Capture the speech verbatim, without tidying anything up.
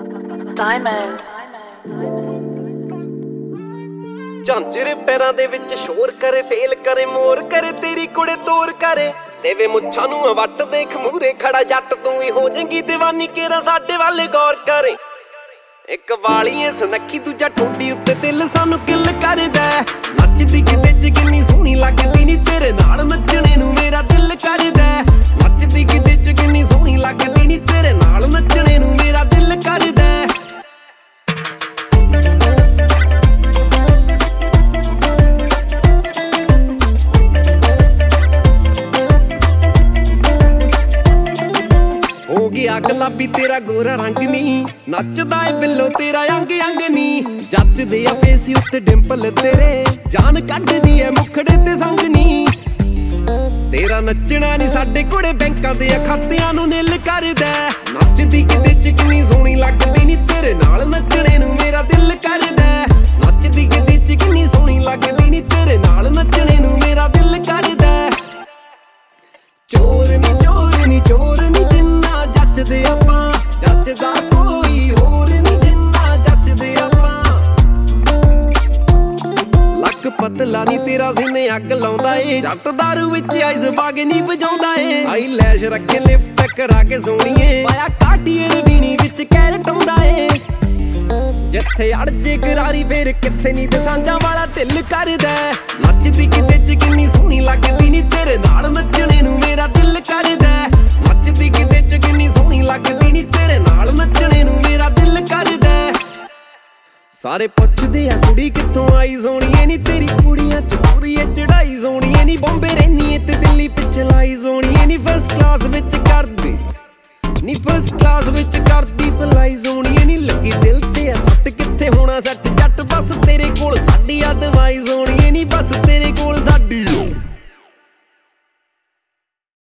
Diamond ਝਾਂਜਰੇ ਪੈਰਾਂ ਦੇ ਵਿੱਚ ਸ਼ੋਰ ਕਰੇ, ਫੇਲ ਕਰੇ, ਮੋਰ ਕਰੇ, ਤੇਰੀ ਕੁੜੇ ਤੋਰ ਕਰੇ। ਦੇਵੇ ਮੁੱਛਾਂ ਨੂੰ ਵੱਟ ਦੇਖ ਮੂਰੇ ਖੜਾ ਜੱਟ, ਤੂੰ ਵੀ ਹੋ ਜਾਏਂਗੀ ਦੀਵਾਨੀ, ਕੇਰਾ ਸਾਡੇ ਵੱਲ ਗੌਰ ਕਰੇ। ਇੱਕ ਵਾਲੀਏ ਸੁਨੱਖੀ, ਦੂਜਾ ਠੋਡੀ ਉੱਤੇ ਦਿਲ ਸਾਨੂੰ ਕਿੱਲ ਕਰਦਾ। ਨੱਚਦੀ ਕਿਤੇ ਚ ਕਿੰਨੀ ਸੋਹਣੀ ਲੱਗਦੀ ਨੀ, ਤੇਰੇ ਨਾਲ ਨੱਚਣੇ ਨੂੰ ਮੇਰਾ ਦਿਲ ਕਰਦਾ। ਨੱਚਦੀ ਕਿਤੇ ਚ ਕਿੰਨੀ ਸੋਹਣੀ ਲੱਗਦੀ ਨੀ, ਤੇਰੇ ਨਾਲ ਨੱਚਣੇ ਨੂੰ ਮੇਰਾ ਦਿਲ ਕਰਦਾ। ਹੋ ਗਿਆ ਗੁਲਾਬੀ ਤੇਰਾ ਗੋਰਾ ਰੰਗ ਨੀ, ਨੱਚਦਾ ਏ ਬਿੱਲੋ ਤੇਰਾ ਅੰਗ ਅੰਗ ਨੀ। ਜੱਚਦੇ ਆ ਫੇਸ ਉੱਤੇ ਡਿੰਪਲ ਤੇਰੇ, ਜਾਨ ਕੱਢਦੀ ਐ ਮੁਖੜੇ ਤੇ ਸੰਗ ਨੀ। ਤੇਰਾ ਨੱਚਣਾ ਨੀ ਸਾਡੇ ਕੁੜੇ ਬੈਂਕਾਂ ਦੇ ਖਾਤਿਆਂ ਨੂੰ ਨਿਲ ਕਰਦਾ। ਨੱਚਦੀ ਕਿਤੇ ਚ ਕਿੰਨੀ ਸੋਹਣੀ ਲੱਗਦੀ ਨੀ, ਤੇਰੇ ਨਾਲ ਨੱਚਣੇ ਨੂੰ ਮੇਰਾ ਦਿਲ ਕਰਦਾ। ਨੱਚਦੀ ਕਿਤੇ ਚ ਕਿੰਨੀ ਸੋਹਣੀ ਲੱਗਦੀ ਨੀ, ਤੇਰੇ ਨਾਲ ਨੱਚਣੇ ਨੂੰ ਮੇਰਾ ਦਿਲ ਕਰਦਾ। ਚੋਰ ਨੀ ਚੋਰ ਨੀ ਚੋਰ ਨੀ ਜਿੰਨਾ ਜੱਚਦੇ ਆਪਾਂ, ਜੱਚਦਾ ਕੋਈ ਹੋਰ ਨੀ ਜਿੰਨਾ ਜੱਚਦੇ ਆਪਾਂ। ਲੱਕ ਪਤਲਾ ਨੀ ਤੇਰਾ ਸੀਨੇ ਅੱਗ ਲਾਉਂਦਾ ਏ, ਜੱਟ ਦਾਰੂ ਵਿੱਚ ਆਈਸ ਬਾਗੇ ਨੀ ਵਜਾਉਂਦਾ ਏ। ਆਈ ਲੈਸ਼ ਰੱਖੇ ਲਿਫਟ ਕਰਾ ਕੇ ਸੋਹਣੀਏ, ਪਾਇਆ ਕਾਟੀਏ ਵੀਣੀ ਵਿੱਚ ਕੈਰਟ ਆਉਂਦਾ ਏ। ਜਿੱਥੇ ਅੜ ਜੇ ਗਰਾਰੀ ਫੇਰ ਕਿੱਥੇ ਨੀ ਤੇ ਸਾਂਝਾਂ ਵਾਲਾ ਢਿੱਲ ਕਰਦਾ। ਨੱਚਦੀ ਕਿਤੇ ਚ ਕਿੰਨੀ ਸੋਹਣੀ ਲੱਗਦੀ ਨੀ, ਤੇਰੇ ਨਾਲ ਨੱਚਣੇ ਨੂੰ ਮੇਰਾ ਦਿਲ ਕਰਦਾ। ਨੱਚਦੀ ਕਿਤੇ ਚ ਕਿੰਨੀ ਸੋਹਣੀ ਲੱਗਦੀ ਨੀ, ਤੇਰੇ ਨਾਲ ਨੱਚਣੇ ਨੂੰ ਮੇਰਾ ਦਿਲ ਕਰਦਾ। ਸਾਰੇ ਪੁੱਛਦੇ ਆ ਕੁੜੀ ਕਿੱਥੋਂ ਆਈ ਸੋਹਣੀਏ ਨੀ, ਤੇਰੀ ਕੁੜੀਆਂ ਚ ਪੂਰੀ ਚੜਾਈ ਸੋਹਣੀਏ ਨੀ। ਬੰਬੇ ਰਹਿਨੀ ਏ ਤੇ ਦਿੱਲੀ ਪਿੱਛੇ ਲਾਈ ਸੋਹਣੀਏ ਨੀ, ਫਸਟ ਕਲਾਸ ਵਿੱਚ ਕਰਦੀ ਨੀ, ਫਸਟ ਕਲਾਸ ਵਿੱਚ ਕਰਦੀ ਫਲਾਈ ਸੋਹਣੀਏ ਨੀ। ਲੱਗੀ ਦਿਲ